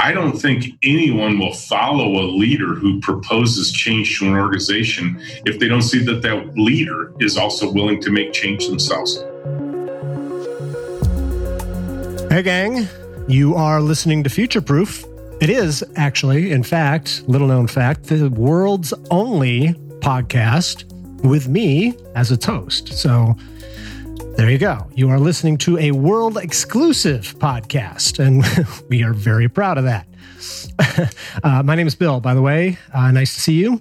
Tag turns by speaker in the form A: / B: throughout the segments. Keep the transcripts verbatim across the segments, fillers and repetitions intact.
A: I don't think anyone will follow a leader who proposes change to an organization if they don't see that that leader is also willing to make change themselves.
B: Hey, gang. You are listening to Future Proof. It is actually, in fact, little known fact, the world's only podcast with me as its host. So there you go. You are listening to a world exclusive podcast, and we are very proud of that. uh, my name is Bill, by the way. Uh, nice to see you,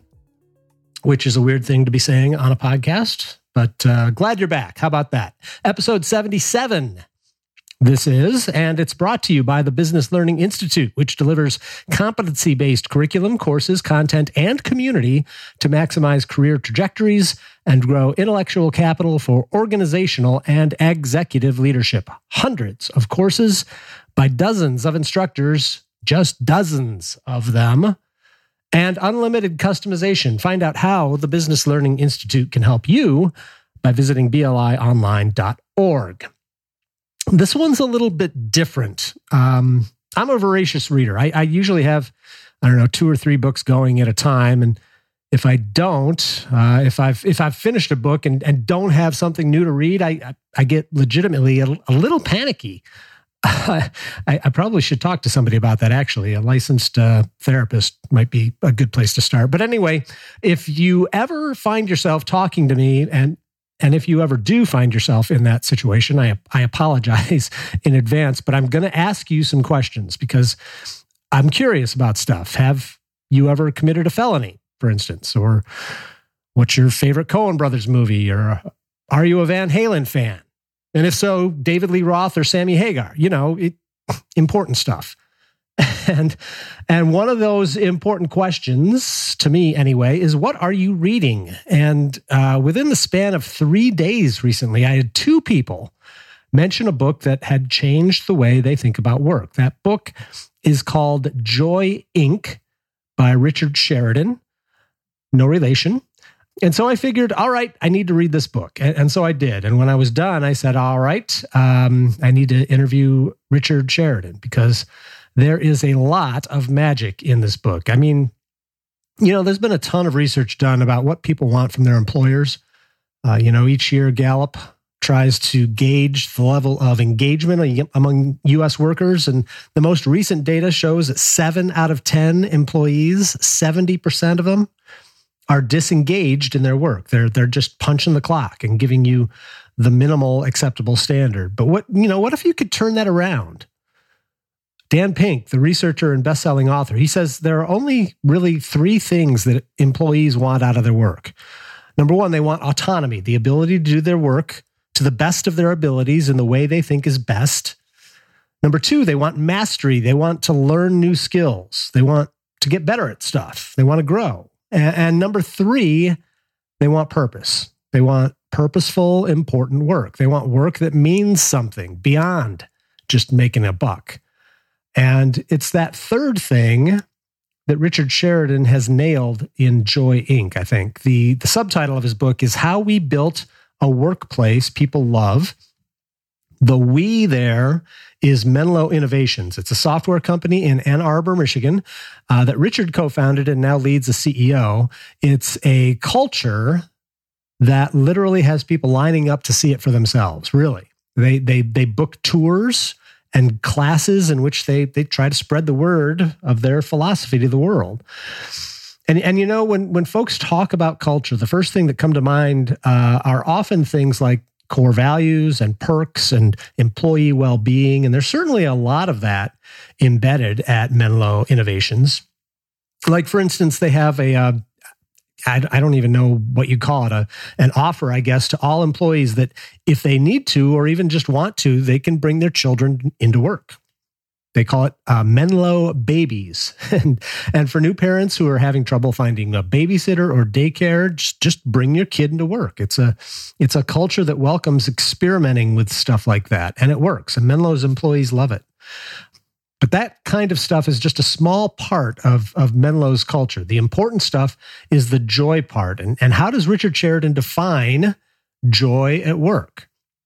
B: which is a weird thing to be saying on a podcast, but uh, glad you're back. How about that? Episode seventy-seven. This is, and it's brought to you by the Business Learning Institute, which delivers competency-based curriculum, courses, content, and community to maximize career trajectories and grow intellectual capital for organizational and executive leadership. Hundreds of courses by dozens of instructors, just dozens of them, and unlimited customization. Find out how the Business Learning Institute can help you by visiting b l i online dot org. This one's a little bit different. Um, I'm a voracious reader. I, I usually have, I don't know, two or three books going at a time. And if I don't, uh, if I've if I've finished a book and, and don't have something new to read, I I, I get legitimately a, a little panicky. I, I probably should talk to somebody about that, actually. A licensed uh, therapist might be a good place to start. But anyway, if you ever find yourself talking to me and And if you ever do find yourself in that situation, I, I apologize in advance, but I'm going to ask you some questions because I'm curious about stuff. Have you ever committed a felony, for instance? Or what's your favorite Coen Brothers movie? Or are you a Van Halen fan? And if so, David Lee Roth or Sammy Hagar? You know, it, important stuff. And and one of those important questions, to me anyway, is what are you reading? And uh, within the span of three days recently, I had two people mention a book that had changed the way they think about work. That book is called Joy, Incorporated by Richard Sheridan. No relation. And so I figured, all right, I need to read this book. And, and so I did. And when I was done, I said, all right, um, I need to interview Richard Sheridan because there is a lot of magic in this book. I mean, you know, there's been a ton of research done about what people want from their employers. Uh, you know, each year Gallup tries to gauge the level of engagement among U S workers. And the most recent data shows that seven out of ten employees, seventy percent of them, are disengaged in their work. They're, they're just punching the clock and giving you the minimal acceptable standard. But what, you know, what if you could turn that around? Dan Pink, the researcher and best-selling author, he says there are only really three things that employees want out of their work. Number one, they want autonomy, the ability to do their work to the best of their abilities in the way they think is best. Number two, they want mastery. They want to learn new skills. They want to get better at stuff. They want to grow. And, and number three, they want purpose. They want purposeful, important work. They want work that means something beyond just making a buck. And it's that third thing that Richard Sheridan has nailed in Joy, Incorporated, I think. The, the subtitle of his book is How We Built a Workplace People Love. The we there is Menlo Innovations. It's a software company in Ann Arbor, Michigan, uh, that Richard co-founded and now leads as C E O. It's a culture that literally has people lining up to see it for themselves, really. They, they, they book tours and classes in which they they try to spread the word of their philosophy to the world. And, and you know, when, when folks talk about culture, the first thing that come to mind uh, are often things like core values and perks and employee well-being. And there's certainly a lot of that embedded at Menlo Innovations. Like, for instance, they have a, uh, I, I don't even know what you call it, a, an offer, I guess, to all employees that if they need to or even just want to, they can bring their children into work. They call it uh, Menlo Babies. and, and for new parents who are having trouble finding a babysitter or daycare, just, just bring your kid into work. It's a, it's a culture that welcomes experimenting with stuff like that, and it works. And Menlo's employees love it. But that kind of stuff is just a small part of, of Menlo's culture. The important stuff is the joy part. And, and how does Richard Sheridan define joy at work?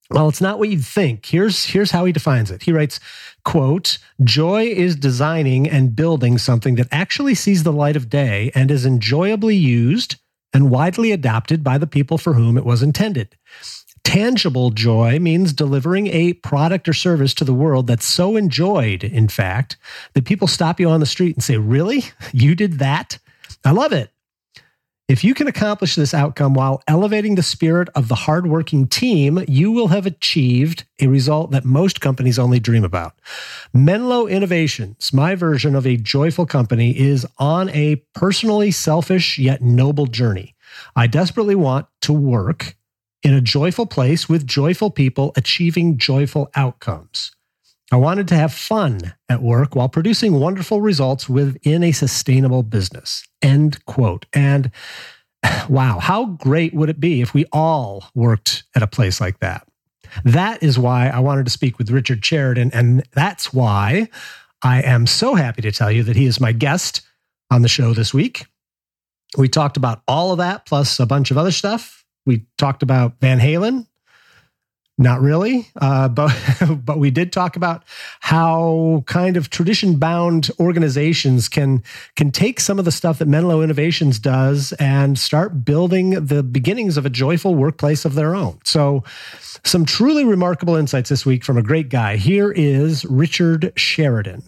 B: Well, it's not what you'd think. Here's, here's how he defines it. He writes, quote, joy is designing and building something that actually sees the light of day and is enjoyably used and widely adopted by the people for whom it was intended. Tangible joy means delivering a product or service to the world that's so enjoyed, in fact, that people stop you on the street and say, really? You did that? I love it. If you can accomplish this outcome while elevating the spirit of the hardworking team, you will have achieved a result that most companies only dream about. Menlo Innovations, my version of a joyful company, is on a personally selfish yet noble journey. I desperately want to work in a joyful place with joyful people achieving joyful outcomes. I wanted to have fun at work while producing wonderful results within a sustainable business. End quote. And wow, how great would it be if we all worked at a place like that? That is why I wanted to speak with Richard Sheridan. And that's why I am so happy to tell you that he is my guest on the show this week. We talked about all of that, plus a bunch of other stuff. We talked about Van Halen. Not really, uh, but but we did talk about how kind of tradition-bound organizations can can take some of the stuff that Menlo Innovations does and start building the beginnings of a joyful workplace of their own. So some truly remarkable insights this week from a great guy. Here is Richard Sheridan.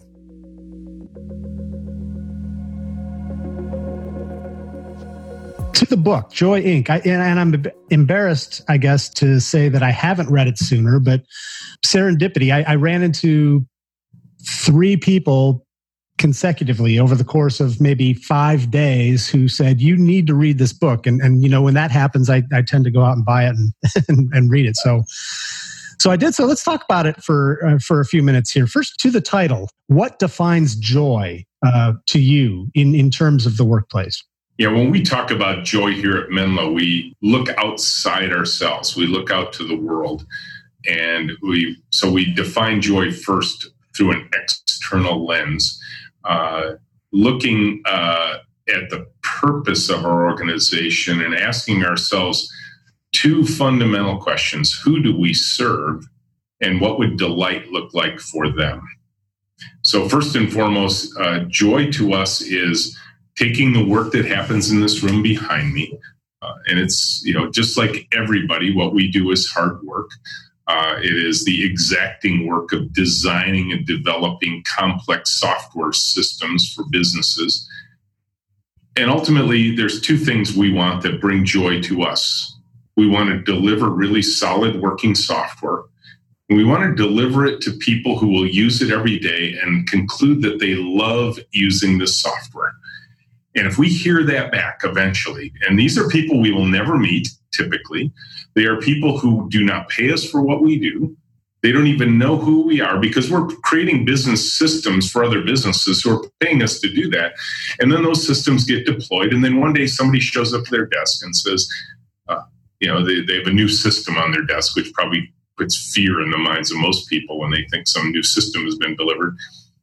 B: To the book, Joy Incorporated. I, and I'm embarrassed, I guess, to say that I haven't read it sooner, but serendipity, I, I ran into three people consecutively over the course of maybe five days who said, you need to read this book. And, and you know, when that happens, I, I tend to go out and buy it and, and, and read it. So, so I did. So let's talk about it for, uh, for a few minutes here. First, to the title, what defines joy uh, to you in, in terms of the workplace?
A: Yeah, when we talk about joy here at Menlo, we look outside ourselves. We look out to the world. And we so we define joy first through an external lens, uh, looking uh, at the purpose of our organization and asking ourselves two fundamental questions. Who do we serve? And what would delight look like for them? So first and foremost, uh, joy to us is taking the work that happens in this room behind me. Uh, and it's, you know, just like everybody, what we do is hard work. Uh, it is the exacting work of designing and developing complex software systems for businesses. And ultimately, there's two things we want that bring joy to us. We want to deliver really solid working software. And we want to deliver it to people who will use it every day and conclude that they love using this software. And if we hear that back eventually, and these are people we will never meet, typically, they are people who do not pay us for what we do. They don't even know who we are because we're creating business systems for other businesses who are paying us to do that. And then those systems get deployed. And then one day somebody shows up to their desk and says, uh, you know, they, they have a new system on their desk, which probably puts fear in the minds of most people when they think some new system has been delivered.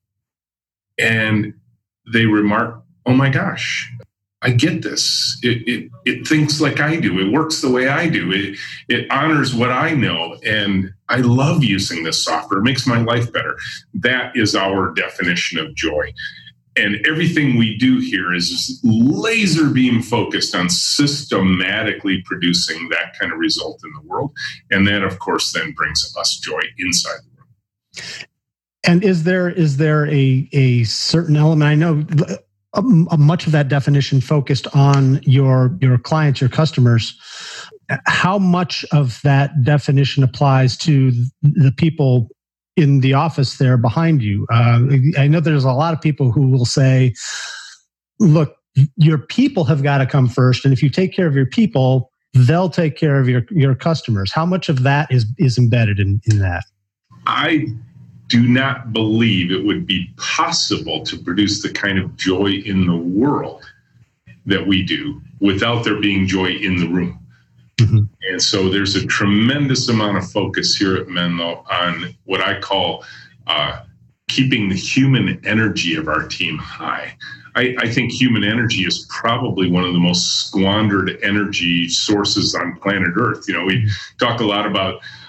A: And they remark, oh my gosh, I get this. It, it it thinks like I do. It works the way I do. It it honors what I know. And I love using this software. It makes my life better. That is our definition of joy. And everything we do here is laser beam focused on systematically producing that kind of result in the world. And that, of course, then brings us joy inside the room.
B: And is there is there a a certain element? I know a, a much of that definition focused on your your clients, your customers. How much of that definition applies to the people in the office there behind you? Uh, I know there's a lot of people who will say, look, your people have got to come first. And if you take care of your people, they'll take care of your, your customers. How much of that is, is embedded in, in that?
A: I do not believe it would be possible to produce the kind of joy in the world that we do without there being joy in the room. Mm-hmm. And so there's a tremendous amount of focus here at Menlo on what I call uh, keeping the human energy of our team high. I, I think human energy is probably one of the most squandered energy sources on planet Earth. You know, we talk a lot about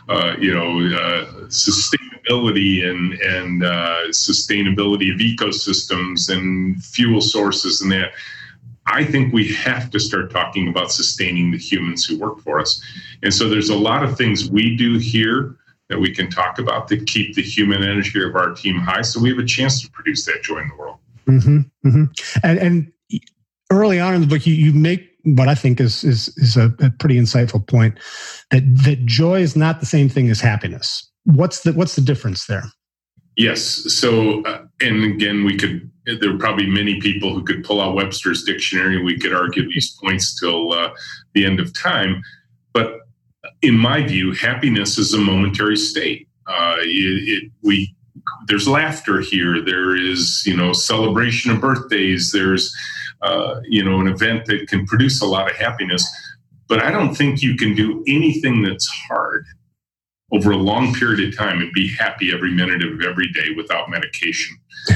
A: uh, you know, uh, sustainability and and uh, sustainability of ecosystems and fuel sources and that. I think we have to start talking about sustaining the humans who work for us. And so there's a lot of things we do here that we can talk about that keep the human energy of our team high, so we have a chance to produce that joy in the world.
B: Mm-hmm, mm-hmm. And, and early on in the book, you, you make what I think is is, is a, a pretty insightful point, that that joy is not the same thing as happiness. What's the what's the difference there?
A: Yes. So, uh, and again, we could, there are probably many people who could pull out Webster's dictionary. We could argue these points till uh, the end of time. But in my view, happiness is a momentary state. Uh, it, it, we, there's laughter here. There is, you know, celebration of birthdays. There's, uh, you know, an event that can produce a lot of happiness. But I don't think you can do anything that's hard over a long period of time and be happy every minute of every day without medication.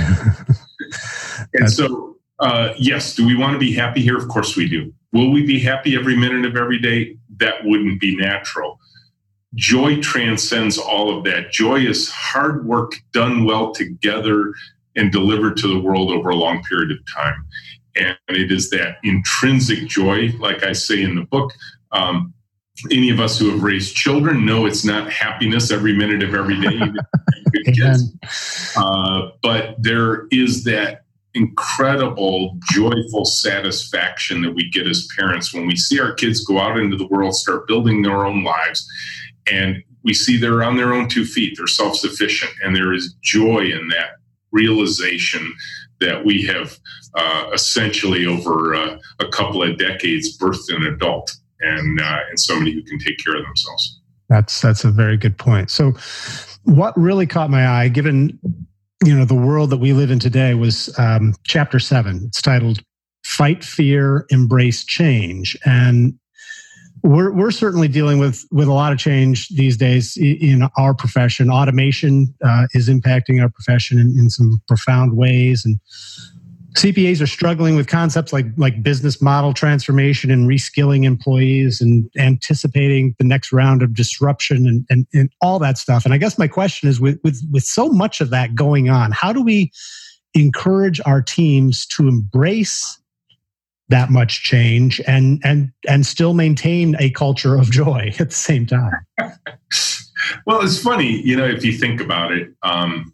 A: And so, uh, yes, do we want to be happy here? Of course we do. Will we be happy every minute of every day? That wouldn't be natural. Joy transcends all of that. Joy is hard work done well together and delivered to the world over a long period of time. And it is that intrinsic joy, like I say in the book. Um, Any of us who have raised children know it's not happiness every minute of every day, even good kids. Uh, but there is that incredible, joyful satisfaction that we get as parents when we see our kids go out into the world, start building their own lives, and we see they're on their own two feet, they're self-sufficient, and there is joy in that realization that we have uh, essentially over uh, a couple of decades birthed an adult. And uh, and somebody who can take care of themselves.
B: That's that's a very good point. So, what really caught my eye, given you know the world that we live in today, was um, chapter seven. It's titled "Fight Fear, Embrace Change," and we're we're certainly dealing with with a lot of change these days in our profession. Automation uh, is impacting our profession in, in some profound ways, and C P As are struggling with concepts like like business model transformation and reskilling employees and anticipating the next round of disruption and, and, and all that stuff. And I guess my question is, with, with, with so much of that going on, how do we encourage our teams to embrace that much change and and and still maintain a culture of joy at the same time?
A: Well, it's funny, you know, if you think about it, um,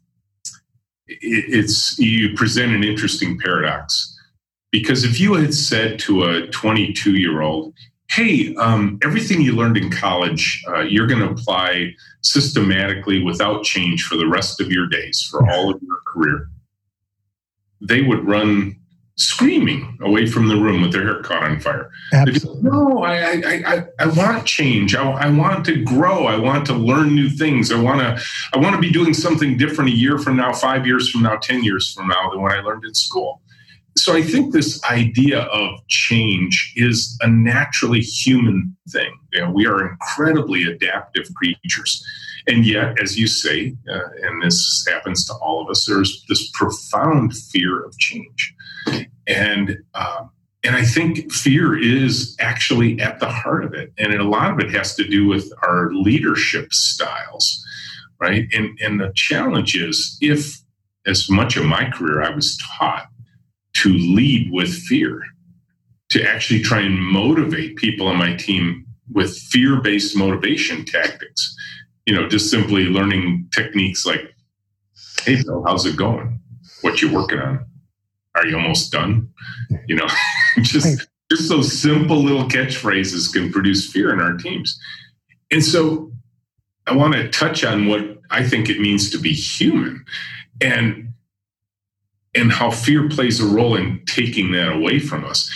A: it's you present an interesting paradox, because if you had said to a twenty-two year old, hey, um, everything you learned in college, uh, you're going to apply systematically without change for the rest of your days, for all of your career, they would run screaming away from the room with their hair caught on fire. Absolutely. No, I, I, I, I want change. I, I want to grow. I want to learn new things. I want to, I want to be doing something different a year from now, five years from now, ten years from now than what I learned in school. So I think this idea of change is a naturally human thing. You know, we are incredibly adaptive creatures. And yet, as you say, uh, and this happens to all of us, there's this profound fear of change. And um, and I think fear is actually at the heart of it. And a lot of it has to do with our leadership styles, right? And, and the challenge is, if, as much of my career I was taught to lead with fear, to actually try and motivate people on my team with fear-based motivation tactics, you know, just simply learning techniques like, hey, Bill, how's it going? What you working on? Are you almost done? You know, just, just those simple little catchphrases can produce fear in our teams. And so I want to touch on what I think it means to be human, and, and how fear plays a role in taking that away from us.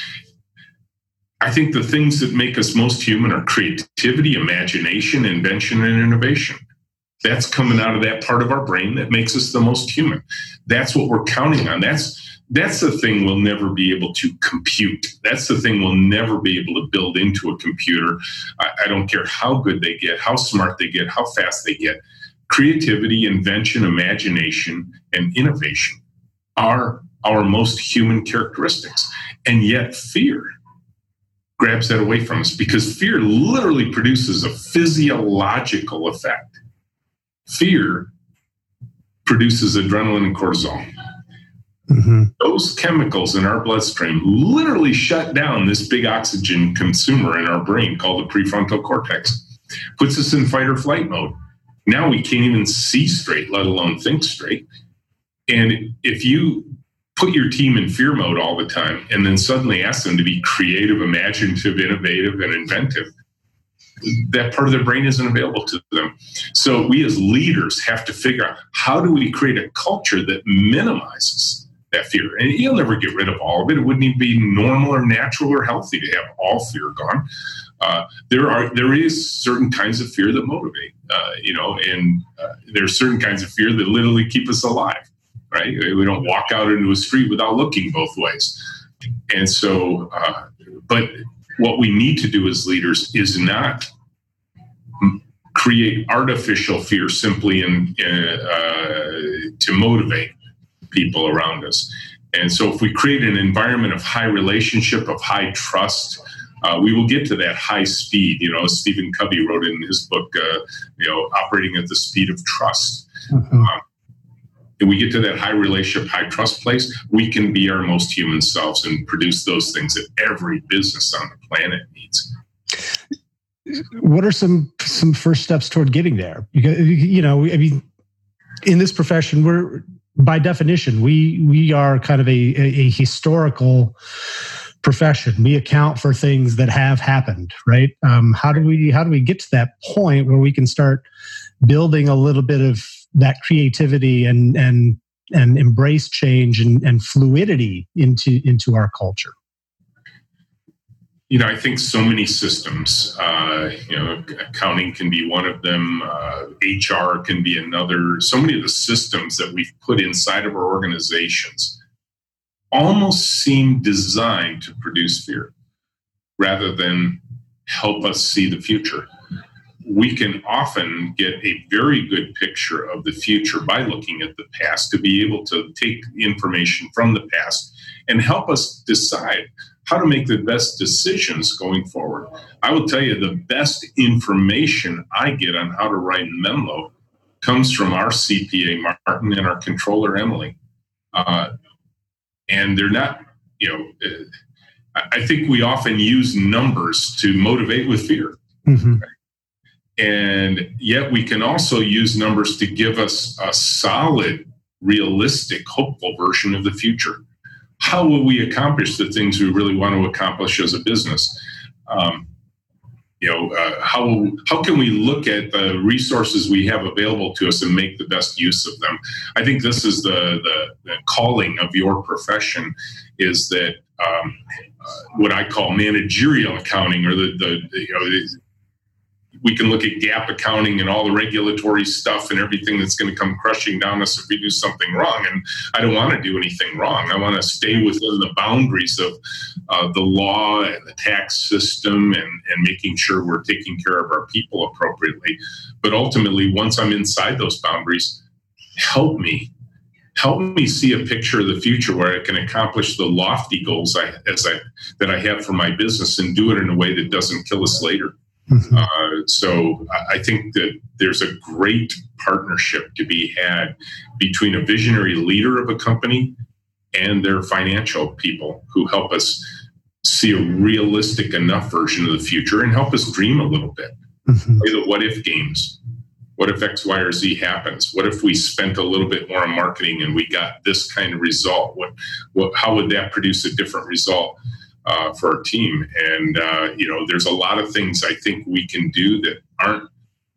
A: I think the things that make us most human are creativity, imagination, invention, and innovation. That's coming out of that part of our brain that makes us the most human. That's what we're counting on. That's that's the thing we'll never be able to compute. That's the thing we'll never be able to build into a computer. I, I don't care how good they get, how smart they get, how fast they get. Creativity, invention, imagination, and innovation are our most human characteristics. And yet fear grabs that away from us, because fear literally produces a physiological effect. Fear produces adrenaline and cortisol. Mm-hmm. Those chemicals in our bloodstream literally shut down this big oxygen consumer in our brain called the prefrontal cortex. Puts us in fight or flight mode. Now we can't even see straight, let alone think straight. And if you put your team in fear mode all the time and then suddenly ask them to be creative, imaginative, innovative, and inventive, that part of their brain isn't available to them. So we as leaders have to figure out, how do we create a culture that minimizes that fear? And you'll never get rid of all of it. It wouldn't even be normal or natural or healthy to have all fear gone. Uh, there are there is certain kinds of fear that motivate, uh, you know, and uh, there are certain kinds of fear that literally keep us alive, right? We don't walk out into a street without looking both ways. And so, uh, but what we need to do as leaders is not create artificial fear simply in, uh, to motivate people around us. And so if we create an environment of high relationship, of high trust, uh, we will get to that high speed. You know, Stephen Covey wrote in his book, uh, you know, Operating at the Speed of Trust. Mm-hmm. Um, if we get to that high relationship, high trust place, we can be our most human selves and produce those things that every business on the planet needs.
B: What are some some first steps toward getting there? You, you know, I mean, in this profession, we're by definition, we we are kind of a, a, a historical profession. We account for things that have happened, right? Um, how do we how do we get to that point where we can start building a little bit of that creativity and and and embrace change and, and fluidity into into our culture?
A: You know, I think so many systems, uh, you know, accounting can be one of them, uh, H R can be another. So many of the systems that we've put inside of our organizations almost seem designed to produce fear rather than help us see the future. We can often get a very good picture of the future by looking at the past to be able to take information from the past and help us decide how to make the best decisions going forward. I will tell you, the best information I get on how to run Menlo comes from our C P A, Martin, and our controller, Emily. Uh, and they're not, you know, uh, I think we often use numbers to motivate with fear. Mm-hmm. Right? And yet we can also use numbers to give us a solid, realistic, hopeful version of the future. How will we accomplish the things we really want to accomplish as a business? Um, you know, uh, how how can we look at the resources we have available to us and make the best use of them? I think this is the the, the calling of your profession, is that um, uh, what I call managerial accounting, or the the, the you know. The, we can look at gap accounting and all the regulatory stuff and everything that's going to come crushing down us if we do something wrong. And I don't want to do anything wrong. I want to stay within the boundaries of uh, the law and the tax system, and, and making sure we're taking care of our people appropriately. But ultimately, once I'm inside those boundaries, help me. Help me see a picture of the future where I can accomplish the lofty goals I, as I, that I have for my business, and do it in a way that doesn't kill us later. Mm-hmm. Uh, so I think that there's a great partnership to be had between a visionary leader of a company and their financial people, who help us see a realistic enough version of the future and help us dream a little bit. Mm-hmm. Play the what if games. What if X, Y, or Z happens? What if we spent a little bit more on marketing and we got this kind of result? What, what how would that produce a different result Uh, for our team? And, uh, you know, there's a lot of things I think we can do that aren't,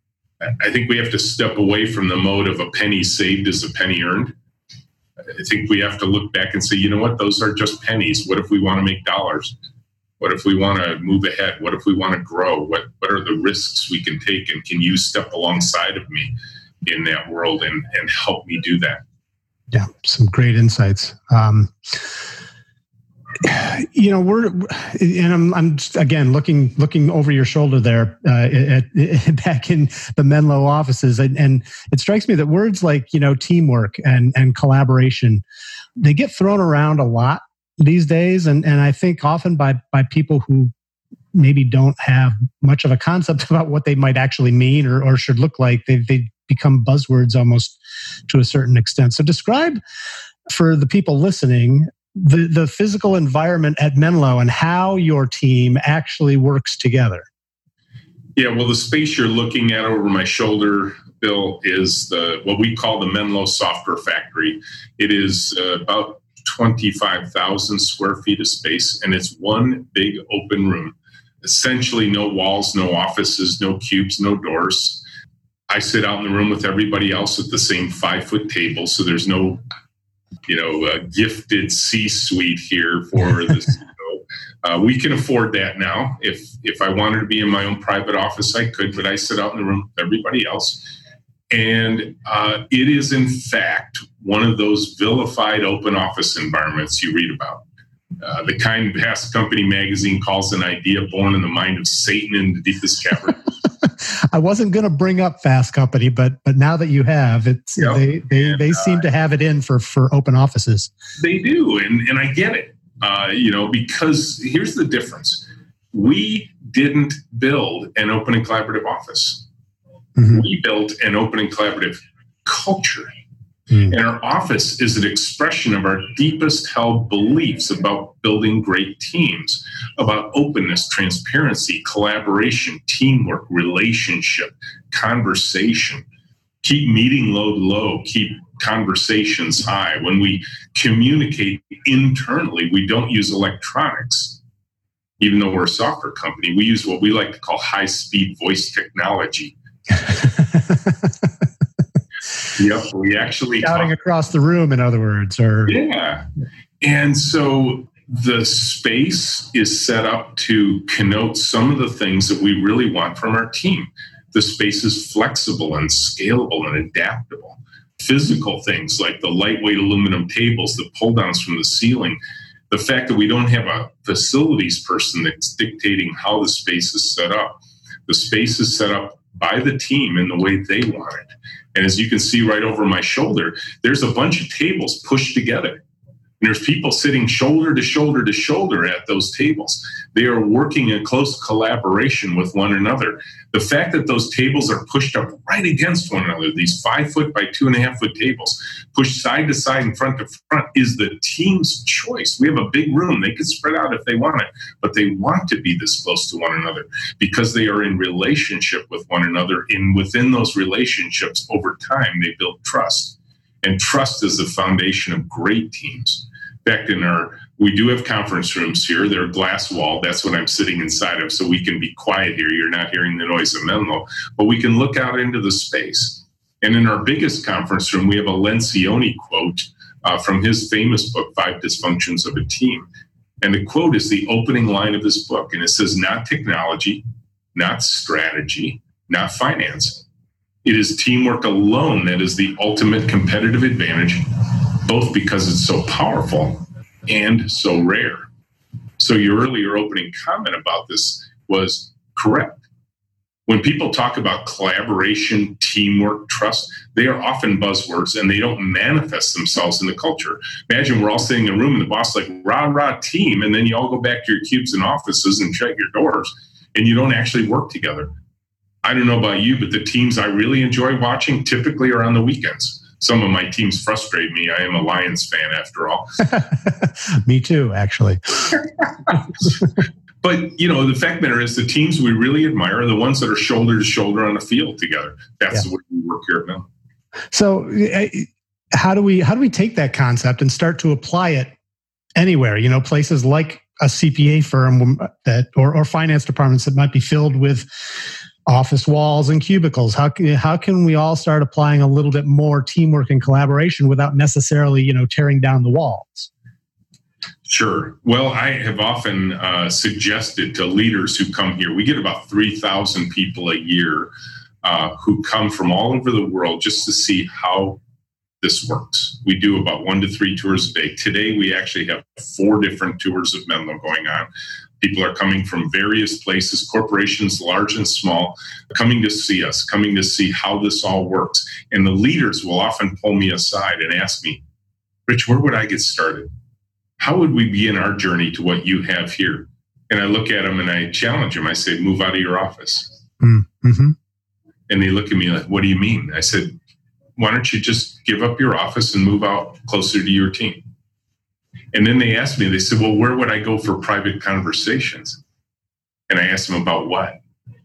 A: I think we have to step away from the mode of a penny saved is a penny earned. I think we have to look back and say, you know what, those are just pennies. What if we want to make dollars? What if we want to move ahead? What if we want to grow? What, what are the risks we can take? And can you step alongside of me in that world and, and help me do that?
B: Yeah, some great insights. Um, You know, we're, and I'm, I'm just, again, looking, looking over your shoulder there, uh, at, at, back in the Menlo offices. And, and it strikes me that words like, you know, teamwork and, and collaboration, they get thrown around a lot these days. And, and I think often by, by people who maybe don't have much of a concept about what they might actually mean or, or should look like. They they become buzzwords almost to a certain extent. So describe for the people listening the, the physical environment at Menlo and how your team actually works together.
A: Yeah, well, the space you're looking at over my shoulder, Bill, is the what we call the Menlo Software Factory. It is uh, about twenty-five thousand square feet of space, and it's one big open room. Essentially no walls, no offices, no cubes, no doors. I sit out in the room with everybody else at the same five-foot table, so there's no, you know, uh, gifted C-suite here for this. Uh, we can afford that now. If if I wanted to be in my own private office, I could, but I sit out in the room with everybody else. And uh, it is, in fact, one of those vilified open office environments you read about. Uh, the kind Fast Company magazine calls an idea born in the mind of Satan in the deepest cavern.
B: I wasn't going to bring up Fast Company, but but now that you have, it's yep. they they, and, they seem uh, to have it in for, for open offices.
A: They do, and, and I get it. Uh, you know, because here's the difference. We didn't build an open and collaborative office. Mm-hmm. We built an open and collaborative culture. Mm. And our office is an expression of our deepest held beliefs about building great teams, about openness, transparency, collaboration, teamwork, relationship, conversation. Keep meeting load low, keep conversations high. When we communicate internally, we don't use electronics. Even though we're a software company, we use what we like to call high-speed voice technology. Yep, we actually
B: shouting talk. Across the room, in other words, or
A: yeah. And so the space is set up to connote some of the things that we really want from our team. The space is flexible and scalable and adaptable. Physical things like the lightweight aluminum tables, the pull downs from the ceiling, the fact that we don't have a facilities person that's dictating how the space is set up. The space is set up by the team in the way they want it. And as you can see right over my shoulder, there's a bunch of tables pushed together. And there's people sitting shoulder to shoulder to shoulder at those tables. They are working in close collaboration with one another. The fact that those tables are pushed up right against one another, these five foot by two and a half foot tables, pushed side to side and front to front, is the team's choice. We have a big room. They could spread out if they want it, but they want to be this close to one another because they are in relationship with one another. And within those relationships, over time, they build trust. And trust is the foundation of great teams. In fact, in our, we do have conference rooms here. They're glass walled. That's what I'm sitting inside of, so we can be quiet here. You're not hearing the noise of Menlo, but we can look out into the space. And in our biggest conference room, we have a Lencioni quote uh, from his famous book, Five Dysfunctions of a Team. And the quote is the opening line of his book. And it says, not technology, not strategy, not finance. It is teamwork alone that is the ultimate competitive advantage, both because it's so powerful and so rare. So your earlier opening comment about this was correct. When people talk about collaboration, teamwork, trust, they are often buzzwords and they don't manifest themselves in the culture. Imagine we're all sitting in a room and the boss is like, rah, rah, team, and then you all go back to your cubes and offices and shut your doors, and you don't actually work together. I don't know about you, but the teams I really enjoy watching typically are on the weekends. Some of my teams frustrate me. I am a Lions fan, after all.
B: Me too, actually.
A: But, you know, the fact matter is the teams we really admire are the ones that are shoulder to shoulder on a field together. That's yeah. the way we work here at Menlo.
B: So how do we how do we take that concept and start to apply it anywhere? You know, places like a C P A firm that or, or finance departments that might be filled with office walls and cubicles. How can, how can we all start applying a little bit more teamwork and collaboration without necessarily, you know, tearing down the walls?
A: Sure. Well, I have often uh, suggested to leaders who come here, we get about three thousand people a year uh, who come from all over the world just to see how this works. We do about one to three tours a day. Today, we actually have four different tours of Menlo going on. People are coming from various places, corporations, large and small, coming to see us, coming to see how this all works. And the leaders will often pull me aside and ask me, Rich, where would I get started? How would we begin our journey to what you have here? And I look at them and I challenge them. I say, move out of your office.
B: Mm-hmm.
A: And they look at me like, what do you mean? I said, why don't you just give up your office and move out closer to your team? And then they asked me, they said, well, where would I go for private conversations? And I asked them about what?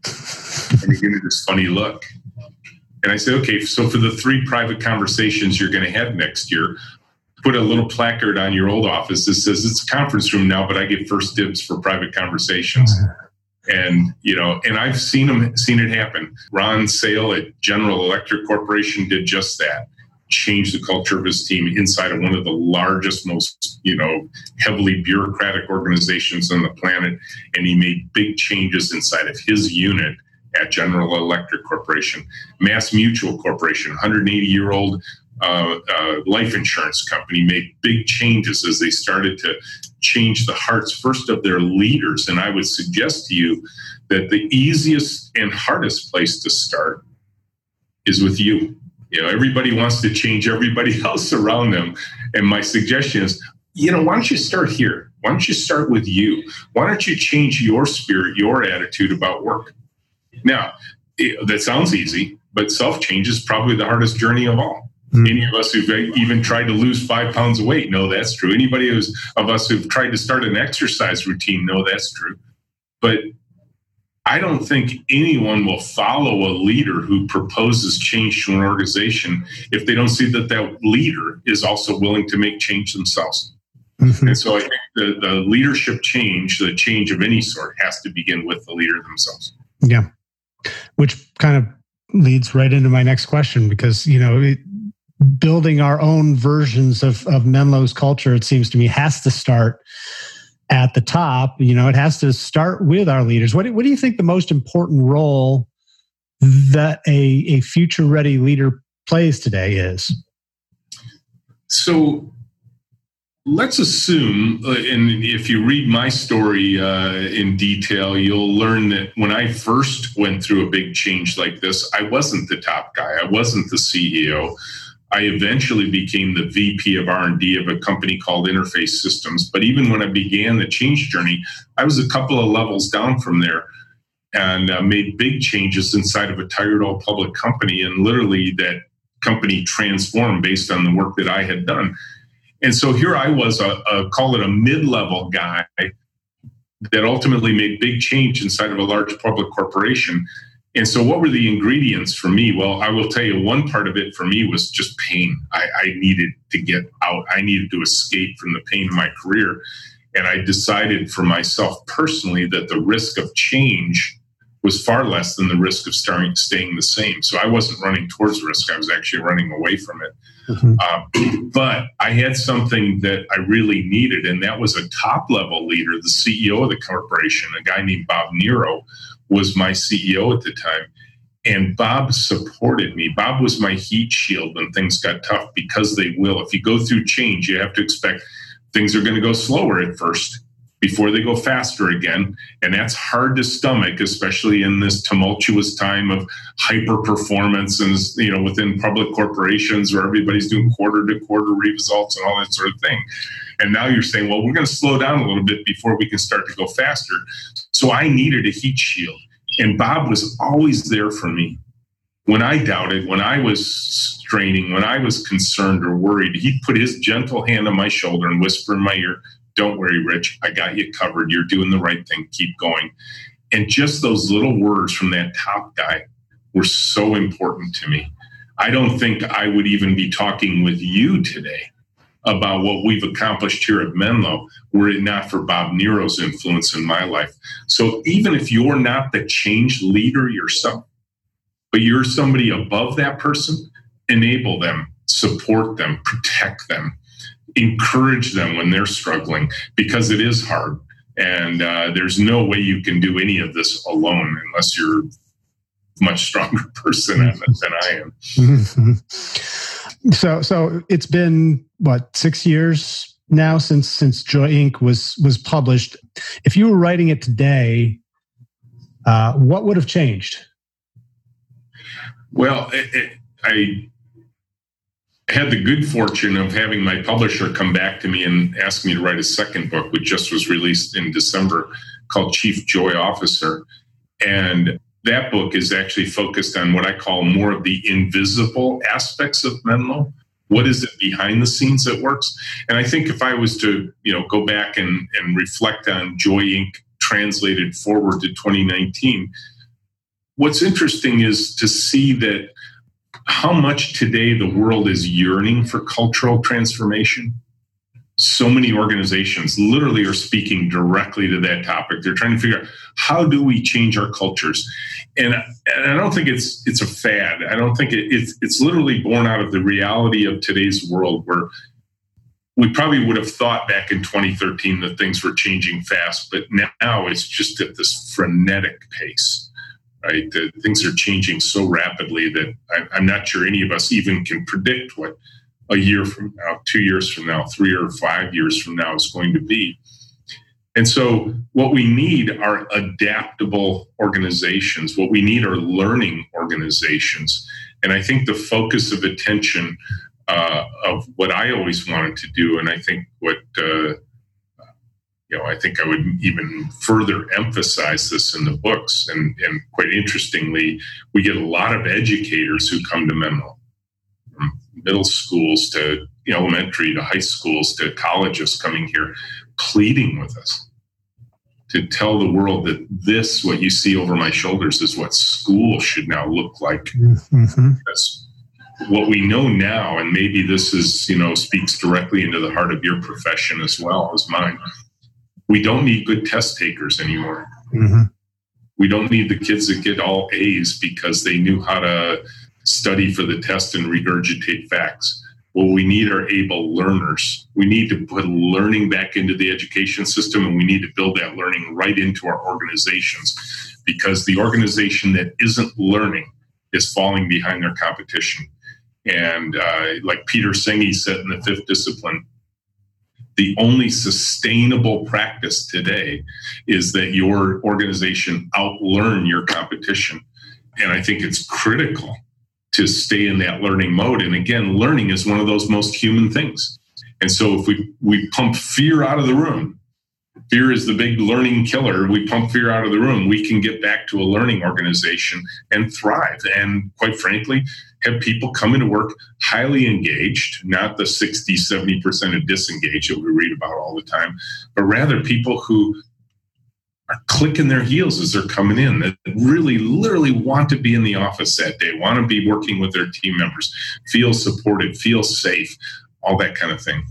A: And they gave me this funny look. And I said, okay, so for the three private conversations you're going to have next year, put a little placard on your old office that says it's a conference room now, but I get first dibs for private conversations. And, you know, and I've seen them, seen it happen. Ron Sale at General Electric Corporation did just that, changed the culture of his team inside of one of the largest, most, you know, heavily bureaucratic organizations on the planet. And he made big changes inside of his unit at General Electric Corporation. Mass Mutual Corporation, one hundred eighty year old uh, uh, life insurance company, made big changes as they started to change the hearts first of their leaders. And I would suggest to you that the easiest and hardest place to start is with you. You know, everybody wants to change everybody else around them. And my suggestion is, you know, why don't you start here? Why don't you start with you? Why don't you change your spirit, your attitude about work? Now, it, that sounds easy, but self-change is probably the hardest journey of all. Mm-hmm. Any of us who've even tried to lose five pounds of weight know that's true. Anybody who's, of us who've tried to start an exercise routine know that's true. But I don't think anyone will follow a leader who proposes change to an organization if they don't see that that leader is also willing to make change themselves. Mm-hmm. And so I think the, the leadership change, the change of any sort, has to begin with the leader themselves.
B: Yeah. Which kind of leads right into my next question, because, you know, it, building our own versions of, of Menlo's culture, it seems to me, has to start at the top. You know, it has to start with our leaders. What do, what do you think the most important role that a, a future-ready leader plays today is?
A: So let's assume, uh, and if you read my story uh, in detail, you'll learn that when I first went through a big change like this, I wasn't the top guy. I wasn't the C E O. I eventually became the V P of R and D of a company called Interface Systems. But even when I began the change journey, I was a couple of levels down from there and uh, made big changes inside of a tired old public company. And literally that company transformed based on the work that I had done. And so here I was, a, a call it a mid-level guy that ultimately made big change inside of a large public corporation. And so what were the ingredients for me? Well, I will tell you, one part of it for me was just pain. I, I needed to get out. I needed to escape from the pain of my career. And I decided for myself personally that the risk of change was far less than the risk of starting, staying the same. So I wasn't running towards risk. I was actually running away from it. Mm-hmm. Uh, but I had something that I really needed, and that was a top-level leader, the C E O of the corporation, a guy named Bob Nero, was my C E O at the time. And Bob supported me. Bob was my heat shield when things got tough, because they will. If you go through change, you have to expect things are going to go slower at first before they go faster again. And that's hard to stomach, especially in this tumultuous time of hyper performance and, you know, within public corporations where everybody's doing quarter to quarter results and all that sort of thing. And now you're saying, well, we're going to slow down a little bit before we can start to go faster. So I needed a heat shield. And Bob was always there for me. When I doubted, when I was straining, when I was concerned or worried, he'd put his gentle hand on my shoulder and whisper in my ear, "Don't worry, Rich, I got you covered. You're doing the right thing. Keep going." And just those little words from that top guy were so important to me. I don't think I would even be talking with you today about what we've accomplished here at Menlo were it not for Bob Nero's influence in my life. So even if you're not the change leader yourself, but you're somebody above that person, enable them, support them, protect them, encourage them when they're struggling, because it is hard. And uh, there's no way you can do any of this alone unless you're a much stronger person than I am.
B: Mm-hmm. So, so it's been what, six years now since since Joy Incorporated was was published. If you were writing it today, uh, what would have changed?
A: Well, it, it, I had the good fortune of having my publisher come back to me and ask me to write a second book, which just was released in December, called Chief Joy Officer. And that book is actually focused on what I call more of the invisible aspects of Menlo. What is it behind the scenes that works? And I think if I was to, you know, go back and, and reflect on Joy Incorporated translated forward to twenty nineteen, what's interesting is to see that how much today the world is yearning for cultural transformation. So many organizations literally are speaking directly to that topic. They're trying to figure out, how do we change our cultures? And, and I don't think it's it's a fad. I don't think it, it's it's literally born out of the reality of today's world, where we probably would have thought back in twenty thirteen that things were changing fast, but now it's just at this frenetic pace, right? The, things are changing so rapidly that I, I'm not sure any of us even can predict what a year from now, two years from now, three or five years from now is going to be. And so what we need are adaptable organizations. What we need are learning organizations. And I think the focus of attention uh, of what I always wanted to do, and I think what, uh, you know, I think I would even further emphasize this in the books. And, and quite interestingly, we get a lot of educators who come to Menlo, from middle schools to elementary to high schools to colleges coming here, pleading with us to tell the world that this, what you see over my shoulders, is what school should now look like. Mm-hmm. That's what we know now, and maybe this is, you know, speaks directly into the heart of your profession as well as mine. We don't need good test takers anymore. Mm-hmm. We don't need the kids that get all A's because they knew how to study for the test and regurgitate facts. What we need are able learners. We need to put learning back into the education system, and we need to build that learning right into our organizations, because the organization that isn't learning is falling behind their competition. And uh, like Peter Senge said in the fifth discipline, the only sustainable practice today is that your organization outlearn your competition. And I think it's critical to stay in that learning mode. And again, learning is one of those most human things. And so if we, we pump fear out of the room, fear is the big learning killer. We pump fear out of the room, we can get back to a learning organization and thrive. And quite frankly, have people come into work highly engaged, not the sixty, seventy percent of disengaged that we read about all the time, but rather people who are clicking their heels as they're coming in, that really literally want to be in the office that day, want to be working with their team members, feel supported, feel safe, all that kind of thing.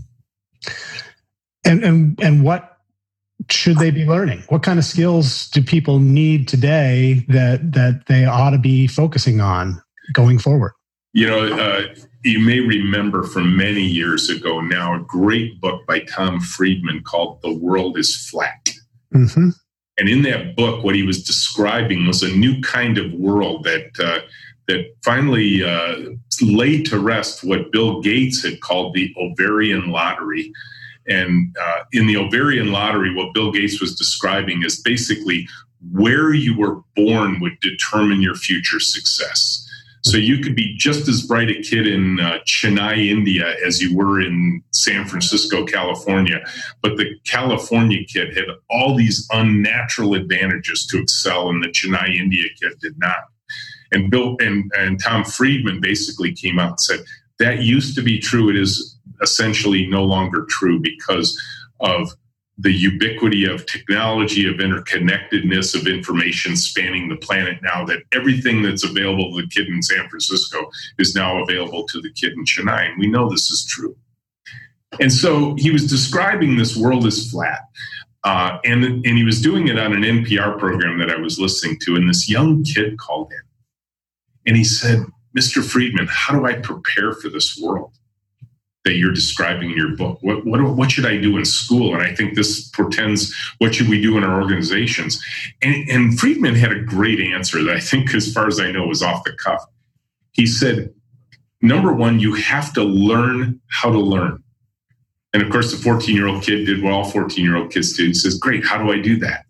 B: And and and what should they be learning? What kind of skills do people need today that that they ought to be focusing on going forward?
A: You know, uh, you may remember from many years ago now, a great book by Tom Friedman called The World is Flat. Mm-hmm. And in that book, what he was describing was a new kind of world that uh, that finally uh, laid to rest what Bill Gates had called the ovarian lottery. And uh, in the ovarian lottery, what Bill Gates was describing is basically where you were born would determine your future success. So you could be just as bright a kid in uh, Chennai, India, as you were in San Francisco, California. But the California kid had all these unnatural advantages to excel, and the Chennai, India kid did not. And Bill and, and Tom Friedman basically came out and said, that used to be true. It is essentially no longer true because of the ubiquity of technology, of interconnectedness, of information spanning the planet now, that everything that's available to the kid in San Francisco is now available to the kid in Chennai. And we know this is true. And so he was describing this world as flat. Uh, and, and he was doing it on an N P R program that I was listening to. And this young kid called in. And he said, Mister Friedman, how do I prepare for this world that you're describing in your book? What, what what should I do in school? And I think this portends what should we do in our organizations? And, and Friedman had a great answer that I think, as far as I know, was off the cuff. He said, number one, you have to learn how to learn. And of course, the fourteen-year-old kid did what all fourteen-year-old kids do. He says, great, how do I do that?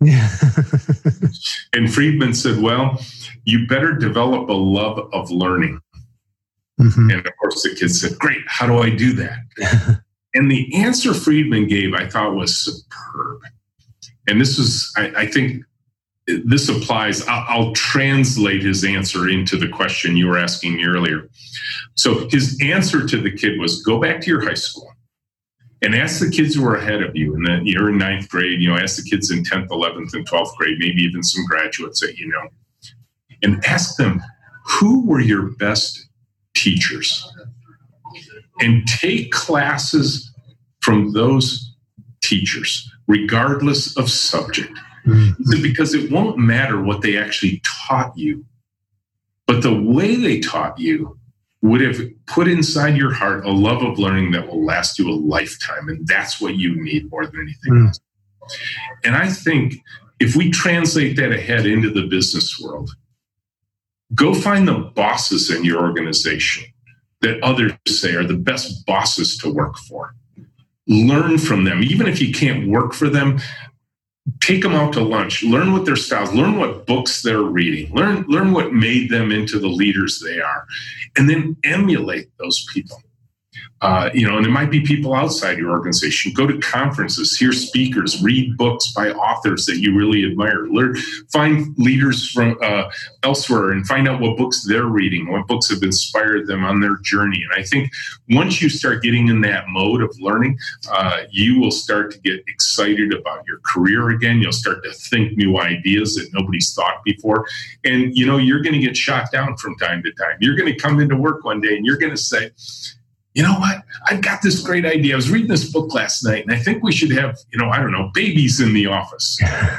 A: Yeah. And Friedman said, well, you better develop a love of learning. Mm-hmm. And of course, the kid said, great, how do I do that? And the answer Friedman gave, I thought, was superb. and this is, I, I think this applies. I'll, I'll translate his answer into the question you were asking me earlier. So his answer to the kid was, go back to your high school and ask the kids who are ahead of you. And then you're in ninth grade, you know, ask the kids in tenth, eleventh, and twelfth grade, maybe even some graduates that you know, and ask them, who were your best teachers? And take classes from those teachers, regardless of subject. Mm-hmm. Because it won't matter what they actually taught you, but the way they taught you would have put inside your heart a love of learning that will last you a lifetime. And that's what you need more than anything mm. else. And I think if we translate that ahead into the business world, go find the bosses in your organization that others say are the best bosses to work for. Learn from them. Even if you can't work for them, take them out to lunch, learn what their styles, learn what books they're reading, learn, learn what made them into the leaders they are, and then emulate those people. Uh, you know, and it might be people outside your organization. Go to conferences, hear speakers, read books by authors that you really admire. Learn, find leaders from uh, elsewhere and find out what books they're reading, what books have inspired them on their journey. And I think once you start getting in that mode of learning, uh, you will start to get excited about your career again. You'll start to think new ideas that nobody's thought before. And, you know, you're going to get shot down from time to time. You're going to come into work one day and you're going to say, you know what? I've got this great idea. I was reading this book last night, and I think we should have, you know, I don't know, babies in the office,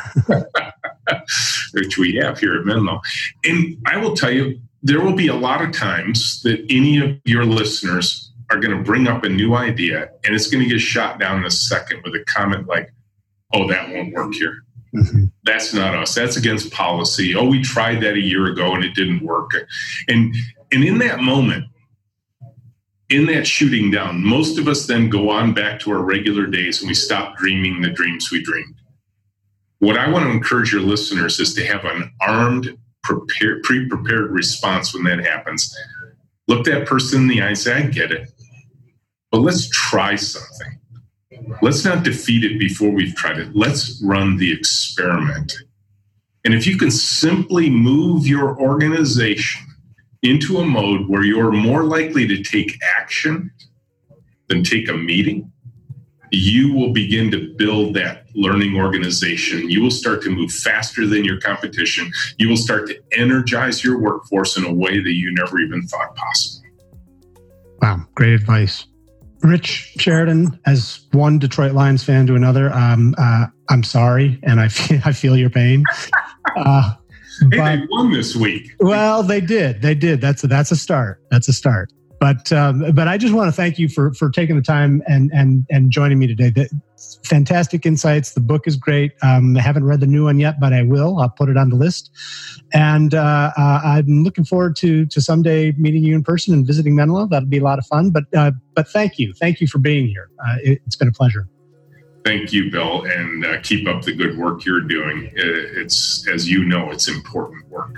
A: which we have here at Menlo. And I will tell you, there will be a lot of times that any of your listeners are going to bring up a new idea, and it's going to get shot down in a second with a comment like, oh, that won't work here. Mm-hmm. That's not us. That's against policy. Oh, we tried that a year ago, and it didn't work. And and in that moment, in that shooting down, most of us then go on back to our regular days and we stop dreaming the dreams we dreamed. What I want to encourage your listeners is to have an armed, prepared, pre-prepared response when that happens. Look that person in the eye and say, I get it, but let's try something. Let's not defeat it before we've tried it. Let's run the experiment. And if you can simply move your organization into a mode where you're more likely to take action than take a meeting, you will begin to build that learning organization. You will start to move faster than your competition. You will start to energize your workforce in a way that you never even thought possible.
B: Wow, great advice. Rich Sheridan, as one Detroit Lions fan to another, um, uh, I'm sorry, and I feel, I feel your pain. Uh,
A: Hey, but, they won this week.
B: Well, they did. They did. That's a, that's a start. That's a start. But um, but I just want to thank you for for taking the time and and and joining me today. The, fantastic insights. The book is great. Um, I haven't read the new one yet, but I will. I'll put it on the list. And uh, uh, I'm looking forward to to someday meeting you in person and visiting Menlo. That'll be a lot of fun. But uh, but thank you. Thank you for being here. Uh, it, it's been a pleasure.
A: Thank you, Bill, and uh, keep up the good work you're doing. It's, as you know, it's important work.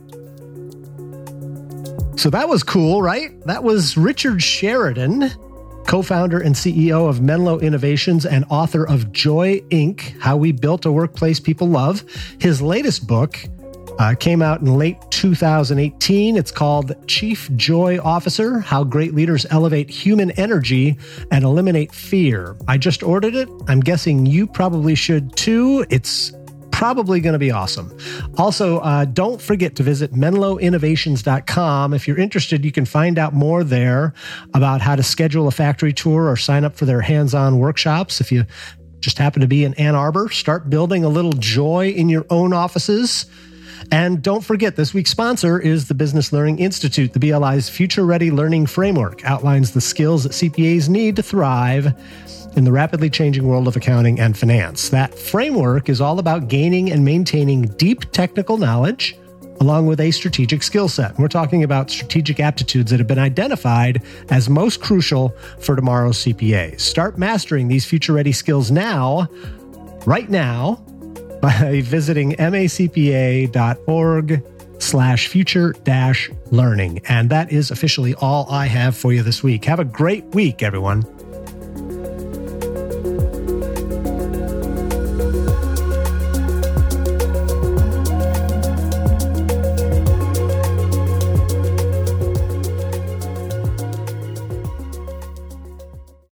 B: So that was cool, right? That was Richard Sheridan, co-founder and C E O of Menlo Innovations and author of Joy, Incorporated, How We Built a Workplace People Love. His latest book uh, came out in late two thousand eighteen. It's called Chief Joy Officer, How Great Leaders Elevate Human Energy and Eliminate Fear. I just ordered it. I'm guessing you probably should too. It's probably going to be awesome. Also, uh, don't forget to visit menlo innovations dot com. If you're interested, you can find out more there about how to schedule a factory tour or sign up for their hands-on workshops. If you just happen to be in Ann Arbor, start building a little joy in your own offices. And don't forget, this week's sponsor is the Business Learning Institute. The B L I's Future Ready Learning Framework outlines the skills that C P As need to thrive in the rapidly changing world of accounting and finance. That framework is all about gaining and maintaining deep technical knowledge along with a strategic skill set. We're talking about strategic aptitudes that have been identified as most crucial for tomorrow's C P As. Start mastering these future-ready skills now, right now, by visiting macpa.org slash future dash learning. And that is officially all I have for you this week. Have a great week, everyone.